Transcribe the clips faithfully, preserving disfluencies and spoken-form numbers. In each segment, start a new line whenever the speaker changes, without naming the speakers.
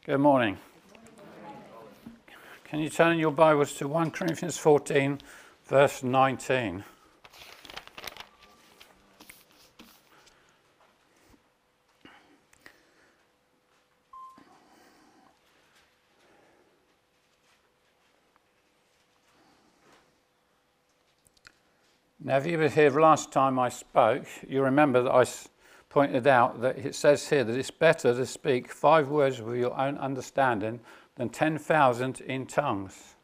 Good morning. Can you turn your Bibles to First Corinthians fourteen, verse nineteen? Now, if you were here last time I spoke, you remember that I pointed out that it says here that it's better to speak five words with your own understanding than ten thousand in tongues.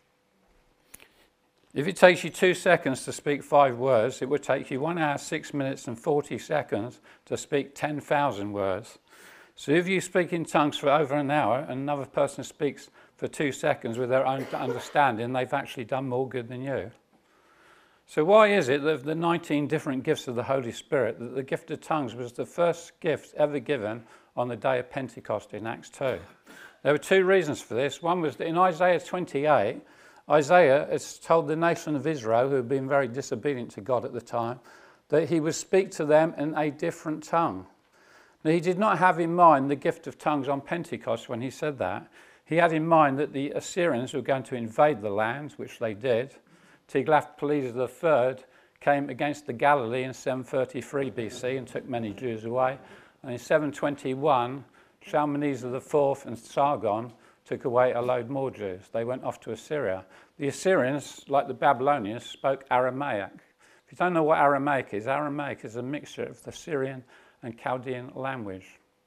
If it takes you two seconds to speak five words, it would take you one hour, six minutes and forty seconds to speak ten thousand words. So if you speak in tongues for over an hour and another person speaks for two seconds with their own understanding, they've actually done more good than you. So why is it that of the nineteen different gifts of the Holy Spirit, that the gift of tongues was the first gift ever given on the day of Pentecost in Acts two? There were two reasons for this. One was that in Isaiah twenty-eight, Isaiah has told the nation of Israel, who had been very disobedient to God at the time, that he would speak to them in a different tongue. Now, he did not have in mind the gift of tongues on Pentecost when he said that. He had in mind that the Assyrians were going to invade the land, which they did. Tiglath-Pileser the third came against the Galilee in seven thirty-three B C and took many Jews away. And in seven twenty-one, Shalmaneser the fourth and Sargon took away a load more Jews. They went off to Assyria. The Assyrians, like the Babylonians, spoke Aramaic. If you don't know what Aramaic is, Aramaic is a mixture of the Syrian and Chaldean language.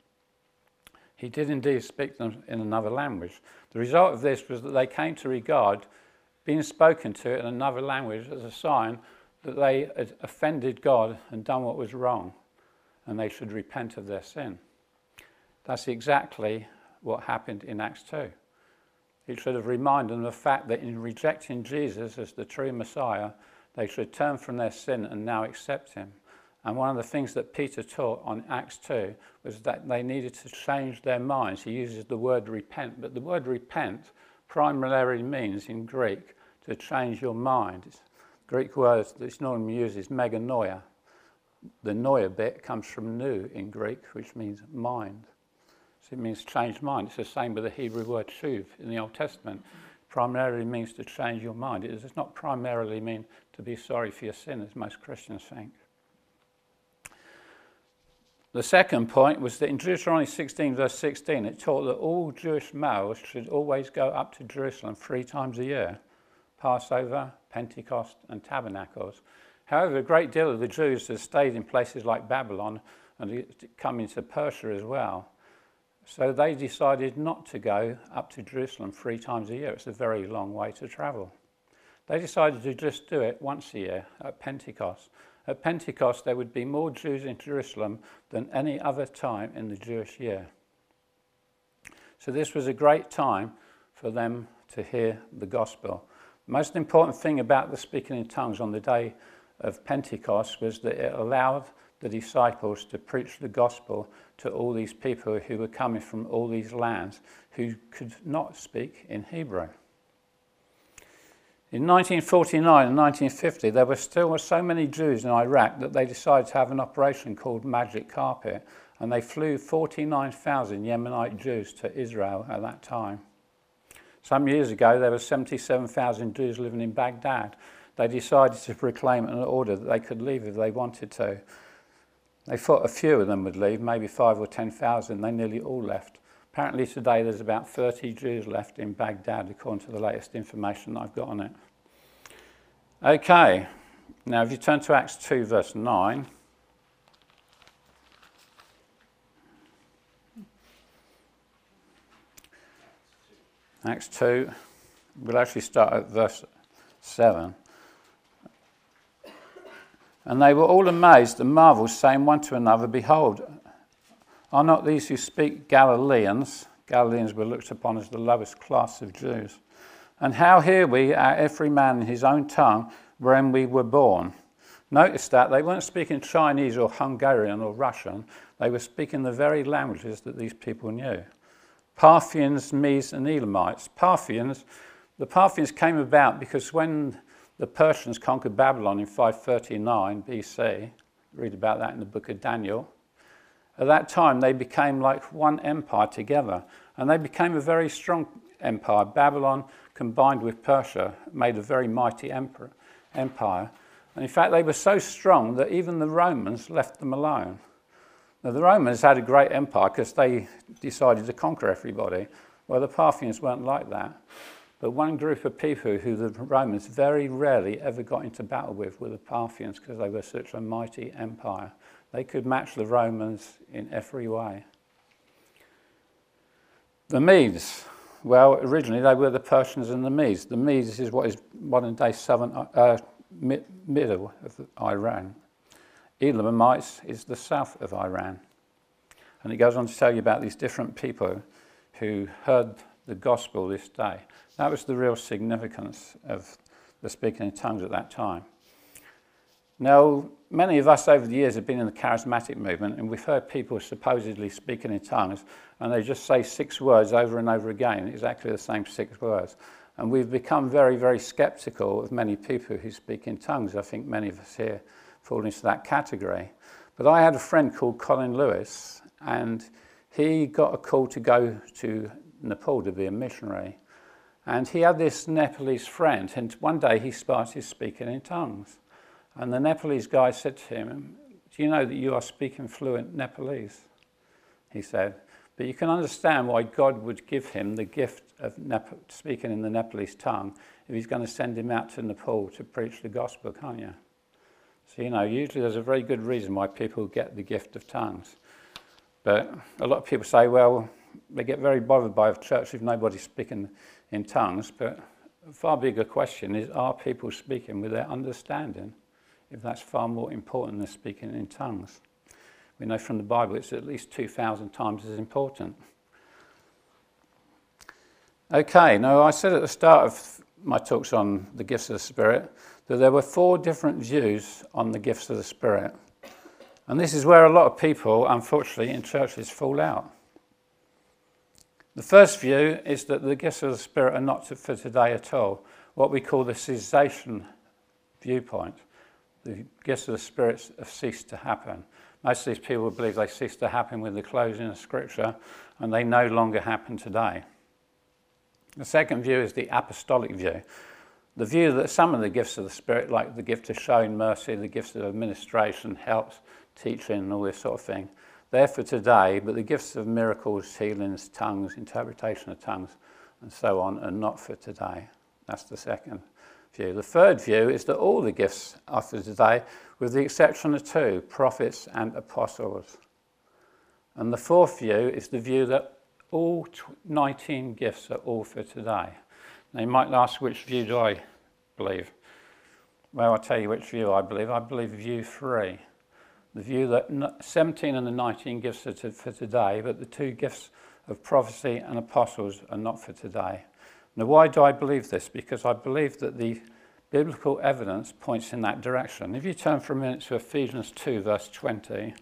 He did indeed speak them in another language. The result of this was that they came to regard being spoken to in another language as a sign that they had offended God and done what was wrong, and they should repent of their sin. That's exactly what happened in Acts two. It should have reminded them of the fact that in rejecting Jesus as the true Messiah, they should turn from their sin and now accept him. And one of the things that Peter taught on Acts two was that they needed to change their minds. He uses the word repent, but the word repent primarily means in Greek to change your mind. It's Greek word that's normally used is meganoia. The noia bit comes from nu in Greek, which means mind. So it means change mind. It's the same with the Hebrew word shuv in the Old Testament. It primarily means to change your mind. It does not primarily mean to be sorry for your sin, as most Christians think. The second point was that in Deuteronomy sixteen, verse sixteen, it taught that all Jewish males should always go up to Jerusalem three times a year, Passover, Pentecost, and Tabernacles. However, a great deal of the Jews had stayed in places like Babylon and come into Persia as well. So they decided not to go up to Jerusalem three times a year. It's a very long way to travel. They decided to just do it once a year at Pentecost. At Pentecost, there would be more Jews in Jerusalem than any other time in the Jewish year. So this was a great time for them to hear the gospel. The most important thing about the speaking in tongues on the day of Pentecost was that it allowed the disciples to preach the gospel to all these people who were coming from all these lands who could not speak in Hebrew. In nineteen forty-nine and nineteen fifty, there were still so many Jews in Iraq that they decided to have an operation called Magic Carpet, and they flew forty-nine thousand Yemenite Jews to Israel at that time. Some years ago, there were seventy-seven thousand Jews living in Baghdad. They decided to proclaim an order that they could leave if they wanted to. They thought a few of them would leave, maybe five or ten thousand. They nearly all left. Apparently today there's about thirty Jews left in Baghdad, according to the latest information that I've got on it. Okay, now if you turn to Acts two, verse nine. Acts two, we'll actually start at verse seven. And they were all amazed and marveled, saying one to another, Behold, are not these who speak Galileans? Galileans were looked upon as the lowest class of Jews. And how hear we, our every man in his own tongue, wherein we were born? Notice that they weren't speaking Chinese or Hungarian or Russian. They were speaking the very languages that these people knew. Parthians, Medes, and Elamites. Parthians, the Parthians came about because when the Persians conquered Babylon in five thirty-nine B C, read about that in the book of Daniel, at that time they became like one empire together. And they became a very strong empire. Babylon, combined with Persia, made a very mighty emperor, empire. And in fact, they were so strong that even the Romans left them alone. Now, the Romans had a great empire because they decided to conquer everybody. Well, the Parthians weren't like that. But one group of people who the Romans very rarely ever got into battle with were the Parthians, because they were such a mighty empire. They could match the Romans in every way. The Medes, well, originally they were the Persians and the Medes. The Medes is what is modern-day southern, uh, mid, middle of Iran. Elamites is the south of Iran. And it goes on to tell you about these different people who heard the gospel this day. That was the real significance of the speaking in tongues at that time. Now, many of us over the years have been in the charismatic movement, and we've heard people supposedly speaking in tongues, and they just say six words over and over again, exactly the same six words. And we've become very, very skeptical of many people who speak in tongues. I think many of us here fall into that category. But I had a friend called Colin Lewis, and he got a call to go to Nepal to be a missionary. And he had this Nepalese friend, and one day he started speaking in tongues. And the Nepalese guy said to him, "Do you know that you are speaking fluent Nepalese?" He said, "But you can understand why God would give him the gift of Nep- speaking in the Nepalese tongue if he's going to send him out to Nepal to preach the gospel, can't you?" So, you know, usually there's a very good reason why people get the gift of tongues. But a lot of people say, well, they get very bothered by a church if nobody's speaking in tongues. But a far bigger question is, are people speaking with their understanding? If that's far more important than speaking in tongues. We know from the Bible it's at least two thousand times as important. Okay, now I said at the start of my talks on the gifts of the Spirit that there were four different views on the gifts of the Spirit. And this is where a lot of people, unfortunately, in churches fall out. The first view is that the gifts of the Spirit are not for today at all, what we call the cessation viewpoint. The gifts of the Spirit have ceased to happen. Most of these people believe they ceased to happen with the closing of Scripture, and they no longer happen today. The second view is the apostolic view. The view that some of the gifts of the Spirit, like the gift of showing mercy, the gifts of administration, helps, teaching, and all this sort of thing, they're for today, but the gifts of miracles, healings, tongues, interpretation of tongues, and so on, are not for today. That's the second view. The third view is that all the gifts are for today, with the exception of two, prophets and apostles. And the fourth view is the view that all nineteen gifts are all for today. Now you might ask, which view do I believe? Well, I'll tell you which view I believe. I believe view three. The view that seventeen and the nineteen gifts are to, for today, but the two gifts of prophecy and apostles are not for today. Now, why do I believe this? Because I believe that the biblical evidence points in that direction. If you turn for a minute to Ephesians two, verse twenty.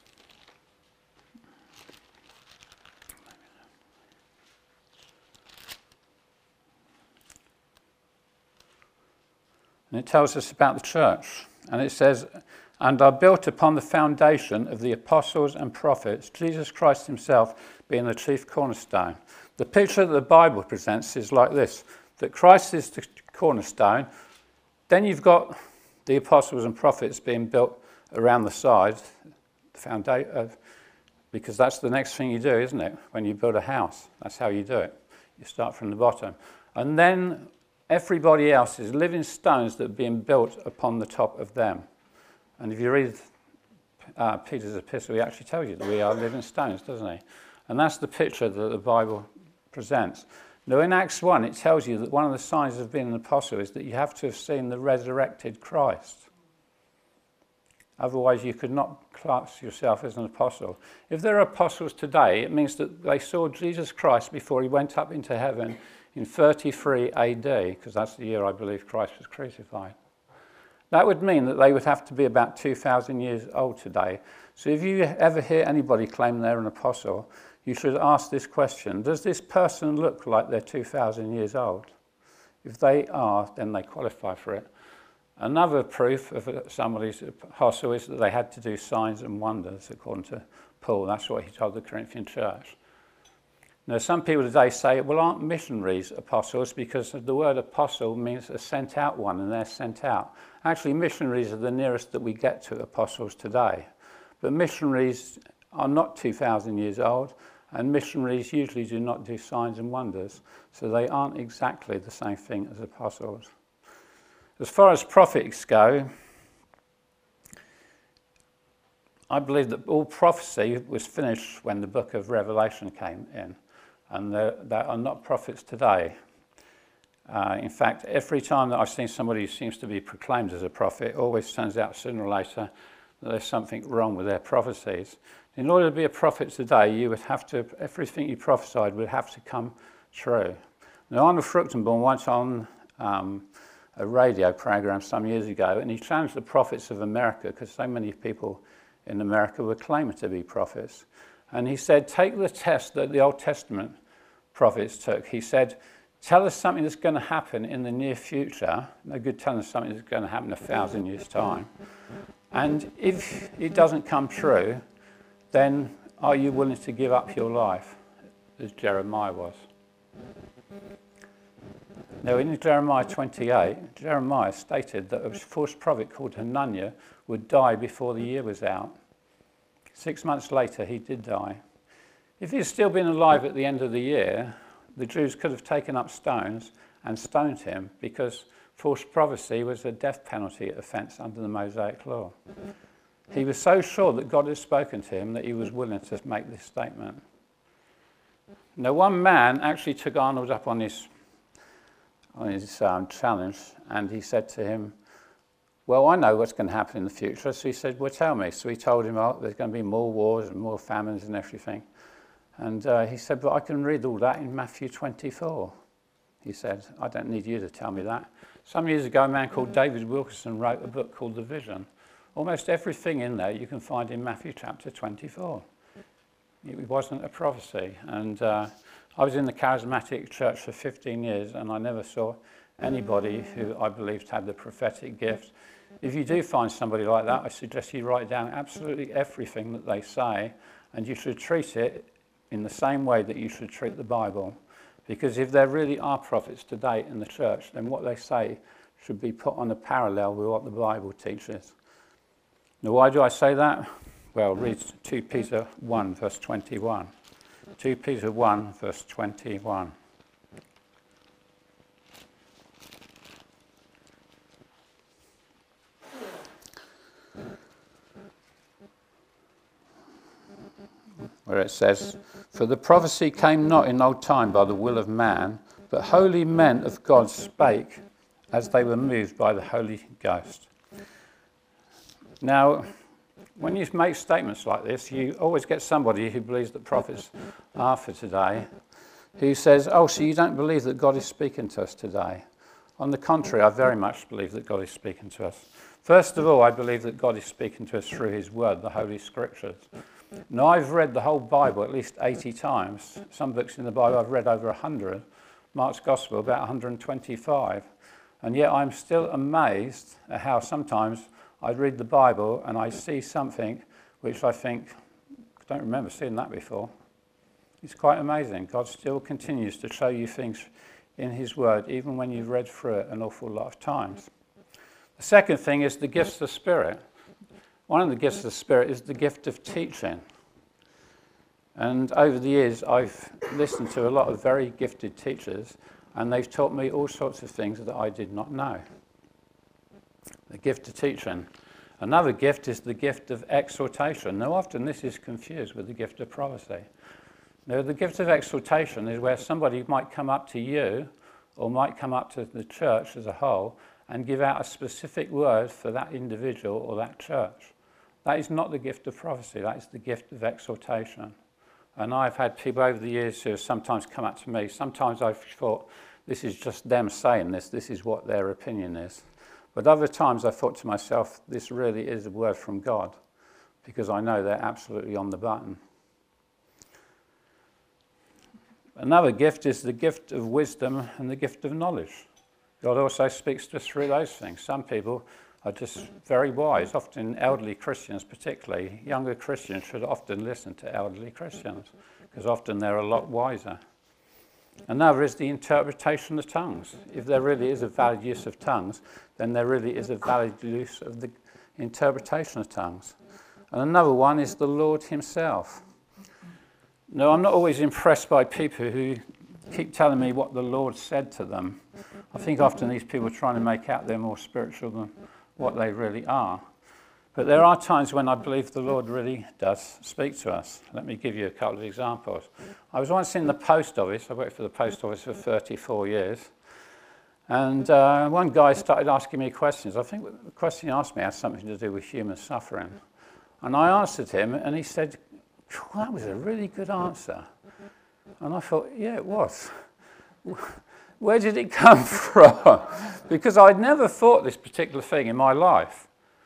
And it tells us about the church. And it says, "And are built upon the foundation of the apostles and prophets, Jesus Christ himself being the chief cornerstone." The picture that the Bible presents is like this, that Christ is the cornerstone, then you've got the apostles and prophets being built around the side, the foundation, uh, because that's the next thing you do, isn't it? When you build a house, that's how you do it. You start from the bottom. And then everybody else is living stones that are being built upon the top of them. And if you read uh, Peter's epistle, he actually tells you that we are living stones, doesn't he? And that's the picture that the Bible presents. Now in Acts one, it tells you that one of the signs of being an apostle is that you have to have seen the resurrected Christ. Otherwise, you could not class yourself as an apostle. If there are apostles today, it means that they saw Jesus Christ before he went up into heaven in thirty-three A D, because that's the year I believe Christ was crucified. That would mean that they would have to be about two thousand years old today. So if you ever hear anybody claim they're an apostle, you should ask this question: does this person look like they're two thousand years old? If they are, then they qualify for it. Another proof of somebody's apostle is that they had to do signs and wonders, according to Paul. That's what he told the Corinthian church. Now, some people today say, well, aren't missionaries apostles? Because the word apostle means a sent out one, and they're sent out. Actually, missionaries are the nearest that we get to apostles today. But missionaries are not two thousand years old, and missionaries usually do not do signs and wonders. So they aren't exactly the same thing as apostles. As far as prophets go, I believe that all prophecy was finished when the book of Revelation came in. And there, there are not prophets today. Uh, in fact, every time that I've seen somebody who seems to be proclaimed as a prophet, it always turns out sooner or later that there's something wrong with their prophecies. In order to be a prophet today, you would have to, everything you prophesied would have to come true. Now, Arnold Fruchtenbaum once on um, a radio program some years ago, and he challenged the prophets of America, because so many people in America were claiming to be prophets. And he said, take the test that the Old Testament prophets took. He said, tell us something that's going to happen in the near future. No good telling us something that's going to happen in a thousand years' time. And if it doesn't come true, then are you willing to give up your life, as Jeremiah was? Now, in Jeremiah twenty-eight, Jeremiah stated that a false prophet called Hananiah would die before the year was out. Six months later, he did die. If he'd still been alive at the end of the year, the Jews could have taken up stones and stoned him, because false prophecy was a death penalty offence under the Mosaic law. He was so sure that God had spoken to him that he was willing to make this statement. Now, one man actually took Arnold up on his, on his um, challenge, and he said to him, well, I know what's going to happen in the future. So he said, well, tell me. So he told him, oh, there's going to be more wars and more famines and everything. And uh, he said, but I can read all that in Matthew twenty-four. He said, I don't need you to tell me that. Some years ago, a man called David Wilkerson wrote a book called The Vision. Almost everything in there you can find in Matthew chapter twenty-four. It wasn't a prophecy. And uh, I was in the charismatic church for fifteen years, and I never saw anybody who I believed had the prophetic gift. If you do find somebody like that, I suggest you write down absolutely everything that they say, and you should treat it in the same way that you should treat the Bible. Because if there really are prophets today in the church, then what they say should be put on a parallel with what the Bible teaches. Now, why do I say that? Well, read two Peter one, verse twenty-one. two Peter one, verse twenty-one. Where it says, for the prophecy came not in old time by the will of man, but holy men of God spake as they were moved by the Holy Ghost. Now, when you make statements like this, you always get somebody who believes that prophets are for today, who says, oh, so you don't believe that God is speaking to us today? On the contrary, I very much believe that God is speaking to us. First of all, I believe that God is speaking to us through his word, the Holy Scriptures. Now, I've read the whole Bible at least eighty times. Some books in the Bible I've read over one hundred. Mark's Gospel about one hundred twenty-five. And yet I'm still amazed at how sometimes I read the Bible and I see something which I think, I don't remember seeing that before. It's quite amazing. God still continues to show you things in his word, even when you've read through it an awful lot of times. The second thing is the gifts of the Spirit. One of the gifts of the Spirit is the gift of teaching. And over the years, I've listened to a lot of very gifted teachers, and they've taught me all sorts of things that I did not know. The gift of teaching. Another gift is the gift of exhortation. Now, often this is confused with the gift of prophecy. Now, the gift of exhortation is where somebody might come up to you, or might come up to the church as a whole, and give out a specific word for that individual or that church. That is not the gift of prophecy, that is the gift of exhortation. And I've had people over the years who have sometimes come up to me. Sometimes I've thought, this is just them saying this, this is what their opinion is. But other times I thought to myself, this really is a word from God, because I know they're absolutely on the button. Another gift is the gift of wisdom and the gift of knowledge. God also speaks to us through those things. Some people are just very wise, often elderly Christians particularly. Younger Christians should often listen to elderly Christians, because often they're a lot wiser. Another is the interpretation of tongues. If there really is a valid use of tongues, then there really is a valid use of the interpretation of tongues. And another one is the Lord himself. Now, I'm not always impressed by people who keep telling me what the Lord said to them. I think often these people are trying to make out they're more spiritual than what they really are. But there are times when I believe the Lord really does speak to us. Let me give you a couple of examples. I was once in the post office. I worked for the post office for thirty-four years. And uh, one guy started asking me questions. I think the question he asked me had something to do with human suffering. And I answered him, and he said, well, that was a really good answer. And I thought, yeah, it was. Where did it come from? Because I'd never thought this particular thing in my life.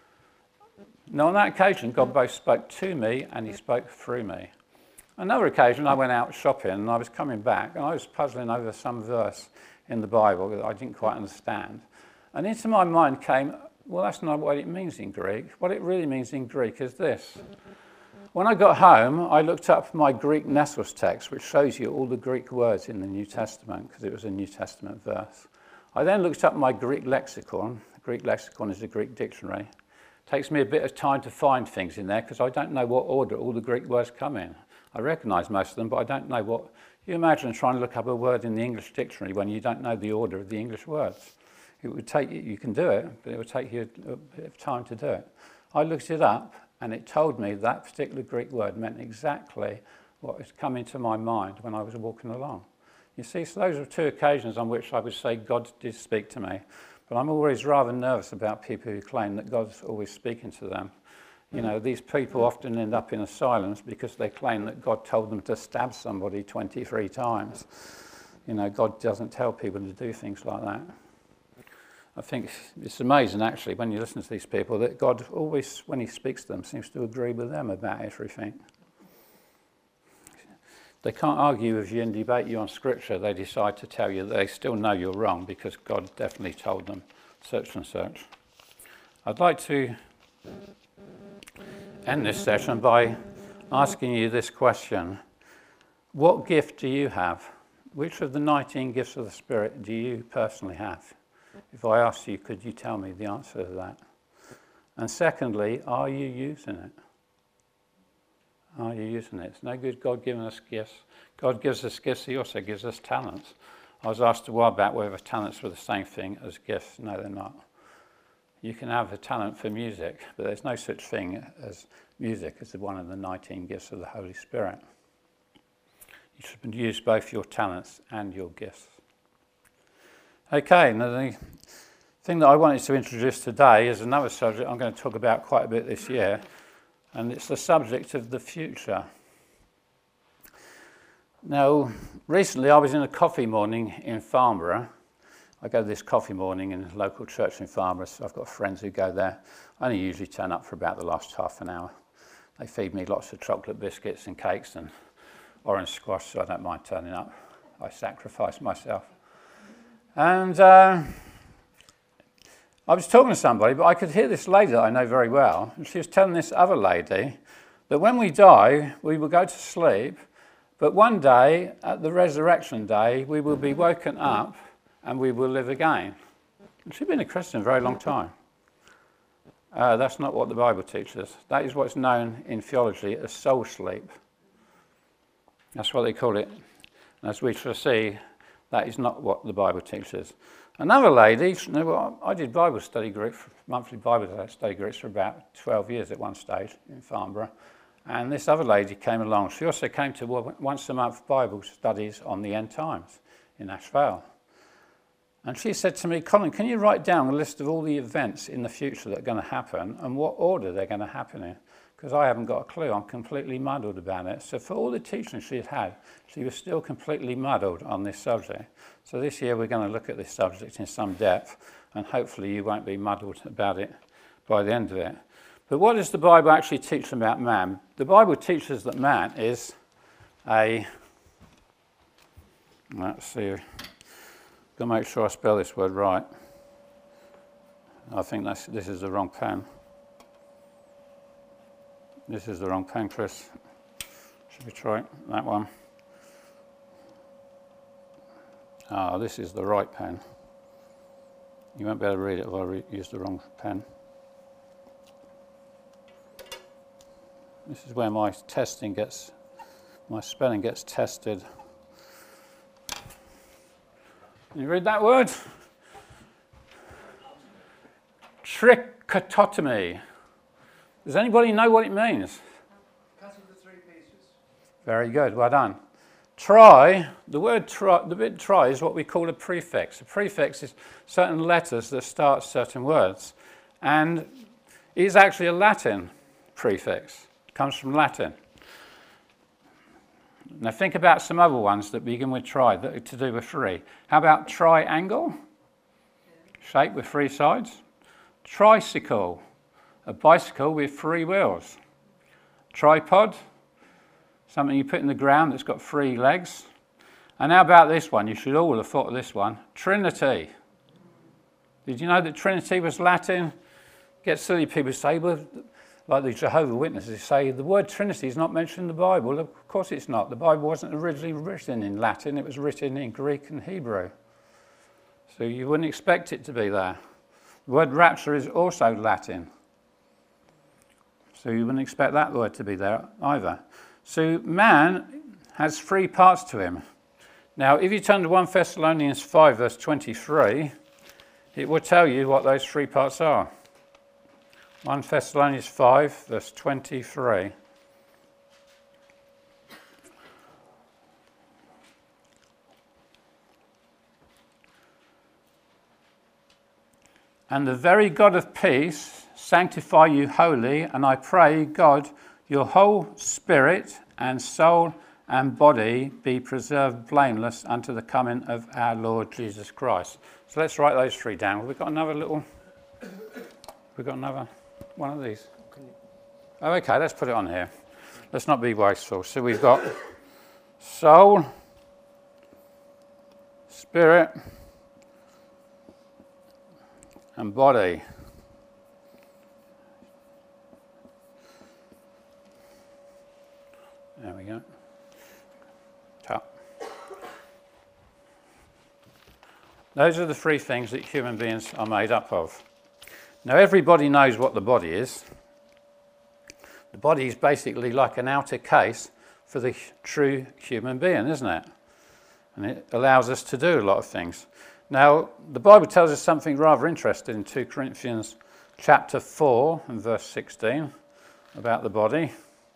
Now, on that occasion, God both spoke to me and he spoke through me. Another occasion, I went out shopping and I was coming back and I was puzzling over some verse in the Bible that I didn't quite understand. And into my mind came, well, that's not what it means in Greek. What it really means in Greek is this. When I got home, I looked up my Greek Nessos text, which shows you all the Greek words in the New Testament, because it was a New Testament verse. I then looked up my Greek lexicon. The Greek lexicon is a Greek dictionary. It takes me a bit of time to find things in there, because I don't know what order all the Greek words come in. I recognise most of them, but I don't know what... You imagine trying to look up a word in the English dictionary when you don't know the order of the English words. It would take you, you can do it, but it would take you a, a bit of time to do it. I looked it up, and it told me that particular Greek word meant exactly what was coming to my mind when I was walking along. You see, so those are two occasions on which I would say God did speak to me. But I'm always rather nervous about people who claim that God's always speaking to them. You know, these people often end up in asylums because they claim that God told them to stab somebody twenty-three times. You know, God doesn't tell people to do things like that. I think it's amazing, actually, when you listen to these people, that God always, when he speaks to them, seems to agree with them about everything. They can't argue with you and debate you on Scripture. They decide to tell you that they still know you're wrong because God definitely told them such and such. I'd like to end this session by asking you this question. What gift do you have? Which of the nineteen gifts of the Spirit do you personally have? If I asked you, could you tell me the answer to that? And secondly, are you using it? Are you using it? It's no good God giving us gifts. God gives us gifts, he also gives us talents. I was asked a while back whether talents were the same thing as gifts. No, they're not. You can have a talent for music, but there's no such thing as music as one of the nineteen gifts of the Holy Spirit. You should use both your talents and your gifts. Okay, now the thing that I wanted to introduce today is another subject I'm going to talk about quite a bit this year, and it's the subject of the future. Now, recently I was in a coffee morning in Farnborough. I go to this coffee morning in a local church in Farnborough, so I've got friends who go there. I only usually turn up for about the last half an hour. They feed me lots of chocolate biscuits and cakes and orange squash, so I don't mind turning up. I sacrifice myself. And uh, I was talking to somebody, but I could hear this lady that I know very well, and she was telling this other lady that when we die, we will go to sleep, but one day, at the resurrection day, we will be woken up and we will live again. And she'd been a Christian a very long time. Uh, that's not what the Bible teaches. That is what's known in theology as soul sleep. That's what they call it. And as we shall see, that is not what the Bible teaches. Another lady, I did Bible study group, monthly Bible study groups for about twelve years at one stage in Farnborough. And this other lady came along. She also came to once a month Bible studies on the end times in Ash Vale. And she said to me, Colin, can you write down a list of all the events in the future that are going to happen and what order they're going to happen in? Because I haven't got a clue. I'm completely muddled about it. So for all the teaching she had had, she was still completely muddled on this subject. So this year we're going to look at this subject in some depth, and hopefully you won't be muddled about it by the end of it. But what does the Bible actually teach about man? The Bible teaches that man is a... Let's see. I've got to make sure I spell this word right. I think that's, this is the wrong pen. This is the wrong pen, Chris. We try that one. Ah, this is the right pen. You won't be able to read it if I re- use the wrong pen. This is where my testing gets, my spelling gets tested. Can you read that word? Trichotomy. Does anybody know what it means?
Cut into three pieces.
Very good, well done. Tri, the word tri, the bit tri is what we call a prefix. A prefix is certain letters that start certain words. And it is actually a Latin prefix. It comes from Latin. Now think about some other ones that begin with tri, that are to do with three. How about triangle? Shape with three sides. Tricycle, a bicycle with three wheels. Tripod, something you put in the ground that's got three legs. And how about this one? You should all have thought of this one. Trinity. Did you know that Trinity was Latin? Get silly people say, well, like the Jehovah's Witnesses say, the word Trinity is not mentioned in the Bible. Of course it's not. The Bible wasn't originally written in Latin. It was written in Greek and Hebrew. So you wouldn't expect it to be there. The word rapture is also Latin. So you wouldn't expect that word to be there either. So man has three parts to him. Now, if you turn to First Thessalonians five, verse twenty-three, it will tell you what those three parts are. First Thessalonians five, verse twenty-three. And the very God of peace sanctify you wholly, and I pray, God, your whole spirit and soul and body be preserved blameless unto the coming of our Lord Jesus Christ. So let's write those three down. We've got another little, we've got another one of these. Oh, okay, let's put it on here. Let's not be wasteful. So we've got soul, spirit, and body. There we go. Top. Those are the three things that human beings are made up of. Now everybody knows what the body is. The body is basically like an outer case for the true human being, isn't it? And it allows us to do a lot of things. Now, the Bible tells us something rather interesting in Second Corinthians chapter four and verse sixteen about the body.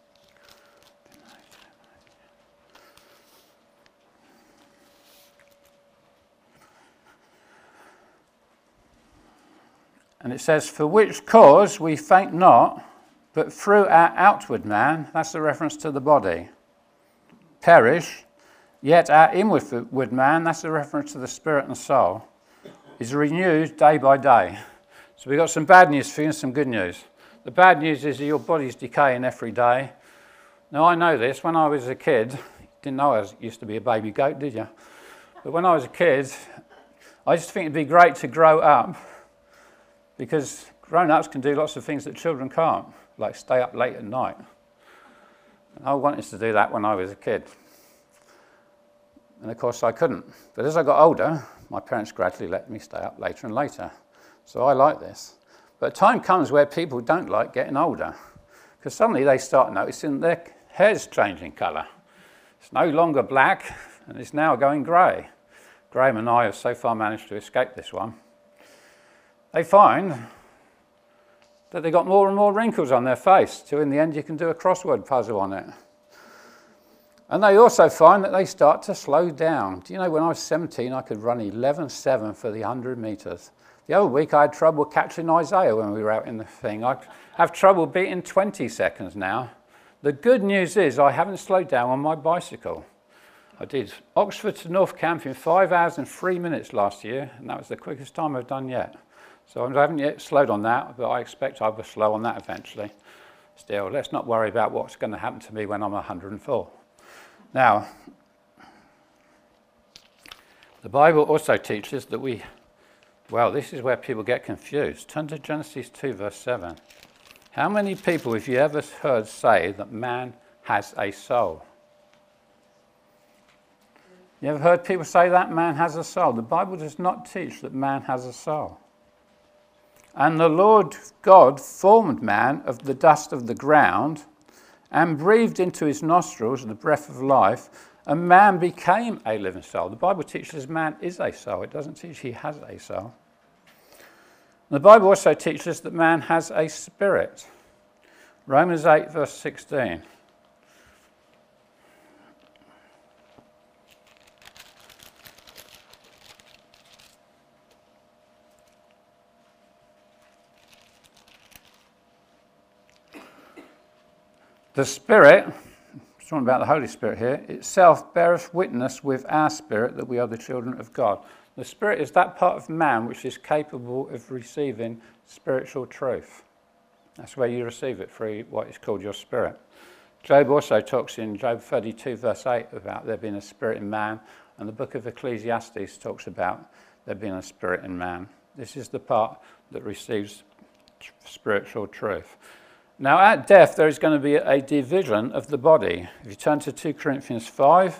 And it says, for which cause we faint not, but through our outward man, that's the reference to the body, perish, yet our inward man, that's the reference to the spirit and soul, is renewed day by day. So we've got some bad news for you and some good news. The bad news is that your body's decaying every day. Now I know this, when I was a kid, didn't know I was, used to be a baby goat, did you? But when I was a kid, I used to think it'd be great to grow up, because grown-ups can do lots of things that children can't, like stay up late at night. And I wanted to do that when I was a kid. And of course I couldn't. But as I got older, my parents gradually let me stay up later and later. So I like this. But time comes where people don't like getting older, because suddenly they start noticing their hair's changing colour. It's no longer black, and it's now going grey. Graham and I have so far managed to escape this one. They find that they've got more and more wrinkles on their face, till in the end you can do a crossword puzzle on it. And they also find that they start to slow down. Do you know, when I was seventeen, I could run eleven seven for the one hundred metres. The other week I had trouble catching Isaiah when we were out in the thing. I have trouble beating twenty seconds now. The good news is I haven't slowed down on my bicycle. I did Oxford to North Camp in five hours and three minutes last year, and that was the quickest time I've done yet. So I haven't yet slowed on that, but I expect I will slow on that eventually. Still, let's not worry about what's going to happen to me when I'm one hundred and four. Now, the Bible also teaches that we, well, this is where people get confused. Turn to Genesis two, verse seven. How many people have you ever heard say that man has a soul? You ever heard people say that man has a soul? The Bible does not teach that man has a soul. And the Lord God formed man of the dust of the ground and breathed into his nostrils the breath of life, and man became a living soul. The Bible teaches man is a soul. It doesn't teach he has a soul. The Bible also teaches that man has a spirit. Romans eight verse sixteen. The Spirit, talking about the Holy Spirit here, itself beareth witness with our spirit that we are the children of God. The Spirit is that part of man which is capable of receiving spiritual truth. That's where you receive it through what is called your spirit. Job also talks in Job thirty-two verse eight about there being a spirit in man, and the book of Ecclesiastes talks about there being a spirit in man. This is the part that receives spiritual truth. Now at death there is going to be a division of the body. If you turn to two Corinthians five,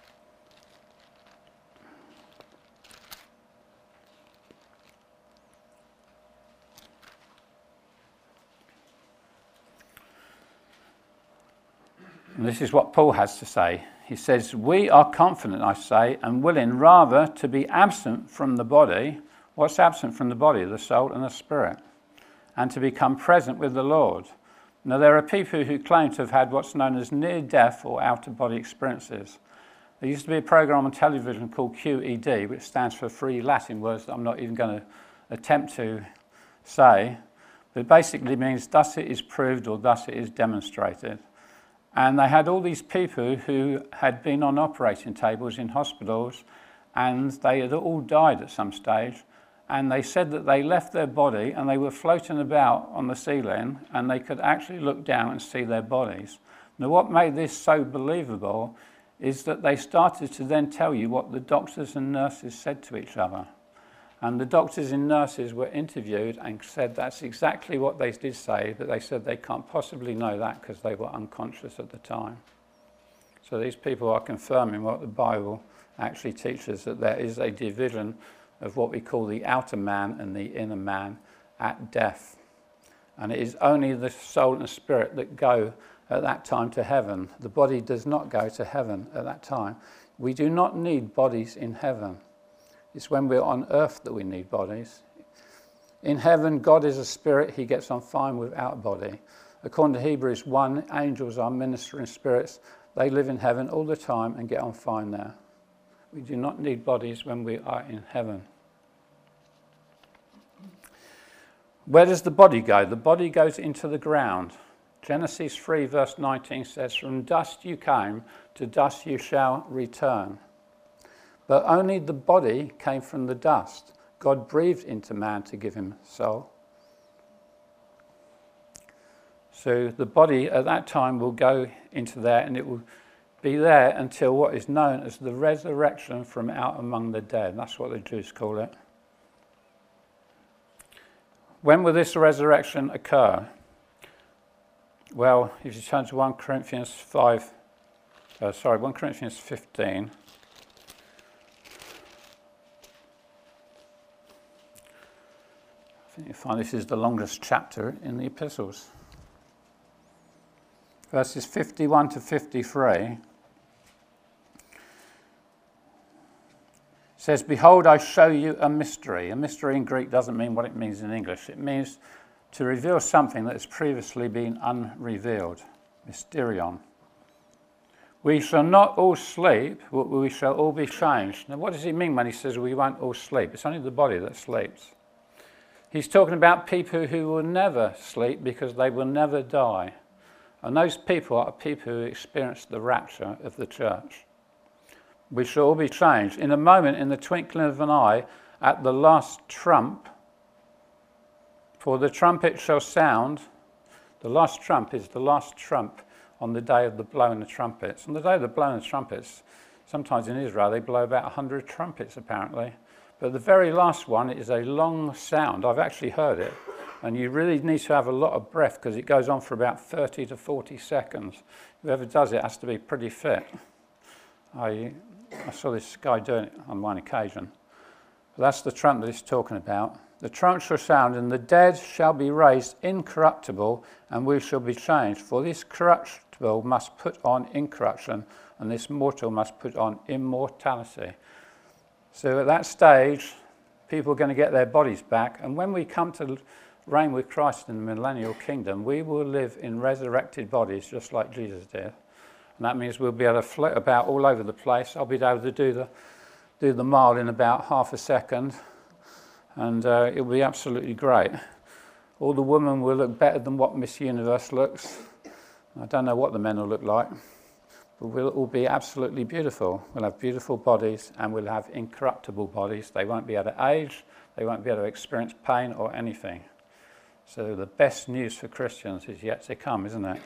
and this is what Paul has to say. He says, "We are confident, I say, and willing rather to be absent from the body." What's absent from the body? The soul and the spirit. "And to become present with the Lord." Now, there are people who claim to have had what's known as near-death or out-of-body experiences. There used to be a program on television called Q E D, which stands for three Latin words that I'm not even going to attempt to say, but it basically means thus it is proved or thus it is demonstrated. And they had all these people who had been on operating tables in hospitals, and they had all died at some stage. And they said that they left their body and they were floating about on the ceiling and they could actually look down and see their bodies. Now, what made this so believable is that they started to then tell you what the doctors and nurses said to each other. And the doctors and nurses were interviewed and said that's exactly what they did say, but they said they can't possibly know that because they were unconscious at the time. So these people are confirming what the Bible actually teaches, that there is a division of what we call the outer man and the inner man at death. And it is only the soul and spirit that go at that time to heaven. The body does not go to heaven at that time. We do not need bodies in heaven. It's when we're on earth that we need bodies. In heaven, God is a spirit. He gets on fine without a body. According to Hebrews one, angels are ministering spirits. They live in heaven all the time and get on fine there. We do not need bodies when we are in heaven. Where does the body go? The body goes into the ground. Genesis three verse nineteen says, "From dust you came, to dust you shall return." But only the body came from the dust. God breathed into man to give him soul. So the body at that time will go into there, and it will be there until what is known as the resurrection from out among the dead. That's what the Jews call it. When will this resurrection occur? Well, if you turn to First Corinthians five, uh, sorry, First Corinthians fifteen. I think you find this is the longest chapter in the epistles. Verses fifty-one to fifty-three. Says, "Behold, I show you a mystery." A mystery in Greek doesn't mean what it means in English. It means to reveal something that has previously been unrevealed. Mysterion. "We shall not all sleep, but we shall all be changed." Now, what does he mean when he says we won't all sleep? It's only the body that sleeps. He's talking about people who will never sleep because they will never die. And those people are people who experience the rapture of the church. We shall all be changed. In a moment, in the twinkling of an eye, at the last trump, for the trumpet shall sound. The last trump is the last trump on the day of the blowing of trumpets. On the day of the blowing of trumpets, sometimes in Israel, they blow about one hundred trumpets, apparently. But the very last one is a long sound. I've actually heard it. And you really need to have a lot of breath because it goes on for about thirty to forty seconds. Whoever does it has to be pretty fit. I, I saw this guy doing it on one occasion. But that's the trump that he's talking about. The trump shall sound, and the dead shall be raised incorruptible, and we shall be changed. For this corruptible must put on incorruption, and this mortal must put on immortality. So at that stage, people are going to get their bodies back, and when we come to reign with Christ in the millennial kingdom, we will live in resurrected bodies just like Jesus did. And that means we'll be able to float about all over the place. I'll be able to do the, do the mile in about half a second, and uh, it'll be absolutely great. All the women will look better than what Miss Universe looks. I don't know what the men will look like, but we'll all be absolutely beautiful. We'll have beautiful bodies, and we'll have incorruptible bodies. They won't be able to age, they won't be able to experience pain or anything. So the best news for Christians is yet to come, isn't it?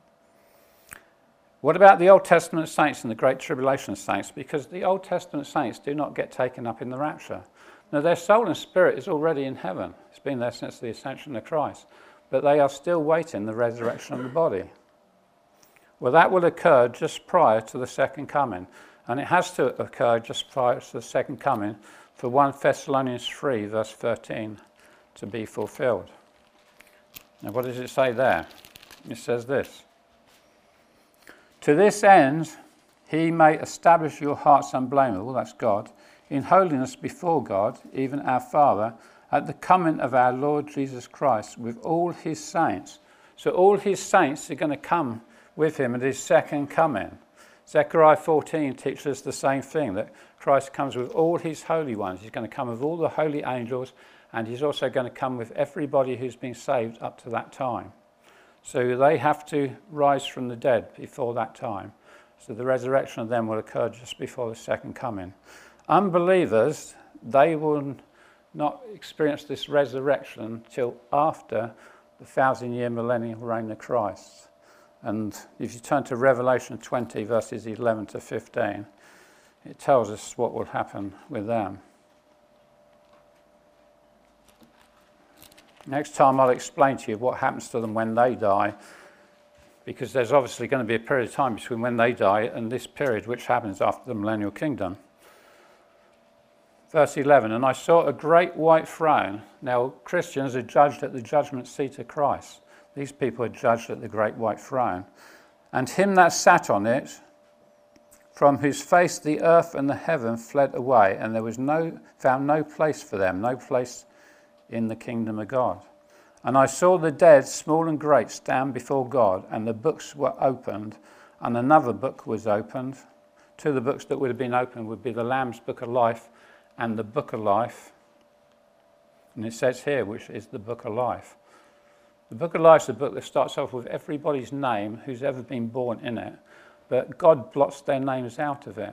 What about the Old Testament saints and the Great Tribulation saints? Because the Old Testament saints do not get taken up in the rapture. Now, their soul and spirit is already in heaven. It's been there since the ascension of Christ. But they are still waiting the resurrection of the body. Well, that will occur just prior to the second coming. And it has to occur just prior to the second coming for First Thessalonians three, verse thirteen, to be fulfilled. Now, what does it say there? It says this. To this end, he may establish your hearts unblameable, that's God, in holiness before God, even our Father, at the coming of our Lord Jesus Christ with all his saints. So all his saints are going to come with him at his second coming. Zechariah fourteen teaches us the same thing, that Christ comes with all his holy ones. He's going to come with all the holy angels, and he's also going to come with everybody who's been saved up to that time. So they have to rise from the dead before that time. So the resurrection of them will occur just before the second coming. Unbelievers, they will not experience this resurrection until after the thousand-year millennial reign of Christ. And if you turn to Revelation twenty, verses eleven to fifteen, it tells us what will happen with them. Next time I'll explain to you what happens to them when they die, because there's obviously going to be a period of time between when they die and this period, which happens after the millennial kingdom. Verse eleven, and I saw a great white throne. Now, Christians are judged at the judgment seat of Christ. These people are judged at the great white throne. And him that sat on it, from whose face the earth and the heaven fled away, and there was no found no place for them, no place in the kingdom of God. And I saw the dead, small and great, stand before God, and the books were opened, and another book was opened. Two of the books that would have been opened would be the Lamb's Book of Life and the Book of Life. And it says here, which is the Book of Life. The Book of Life is a book that starts off with everybody's name who's ever been born in it, but God blots their names out of it.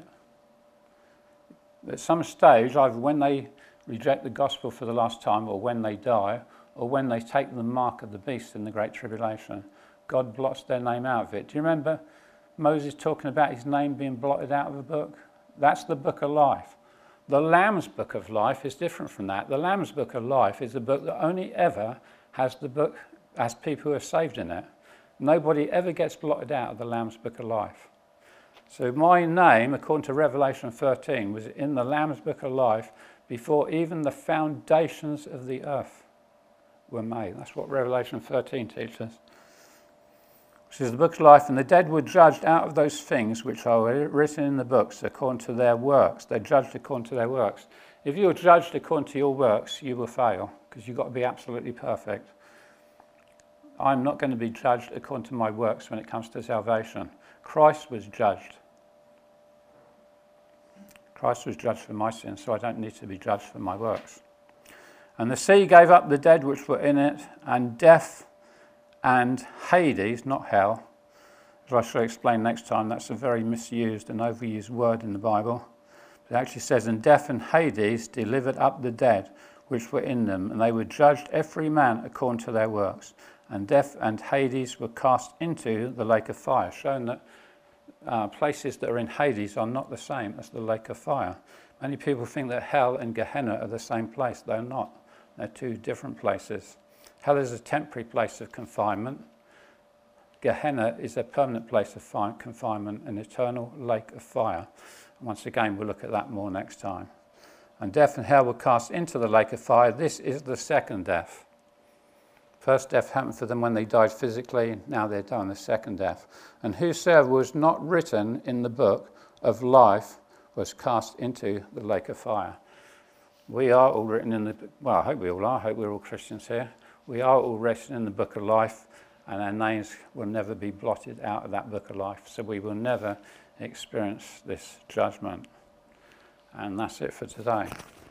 At some stage, either when they reject the gospel for the last time, or when they die, or when they take the mark of the beast in the Great Tribulation, God blots their name out of it. Do you remember Moses talking about his name being blotted out of a book? That's the Book of Life. The Lamb's Book of Life is different from that. The Lamb's Book of Life is a book that only ever has the book has people who are saved in it. Nobody ever gets blotted out of the Lamb's Book of Life. So my name, according to Revelation thirteen, was in the Lamb's Book of Life before even the foundations of the earth were made. That's what Revelation thirteen teaches. Which is the Book of Life, and the dead were judged out of those things which are written in the books according to their works. They're judged according to their works. If you're judged according to your works, you will fail, because you've got to be absolutely perfect. I'm not going to be judged according to my works when it comes to salvation. Christ was judged. Christ was judged for my sins, so I don't need to be judged for my works. And the sea gave up the dead which were in it, and death and Hades, not hell, as I shall explain next time, that's a very misused and overused word in the Bible. It actually says, and death and Hades delivered up the dead which were in them, and they were judged every man according to their works. And death and Hades were cast into the lake of fire, showing that uh, places that are in Hades are not the same as the lake of fire. Many people think that hell and Gehenna are the same place. They're not. They're two different places. Hell is a temporary place of confinement. Gehenna is a permanent place of confinement, an eternal lake of fire. once again, we'll look at that more next time. And death and hell were cast into the lake of fire. This is the second death. First death happened for them when they died physically. Now they're dying the second death. And whosoever was not written in the book of life was cast into the lake of fire. We are all written in the, well, I hope we all are. I hope we're all Christians here. We are all written in the book of life, and our names will never be blotted out of that book of life. So we will never experience this judgment. And that's it for today.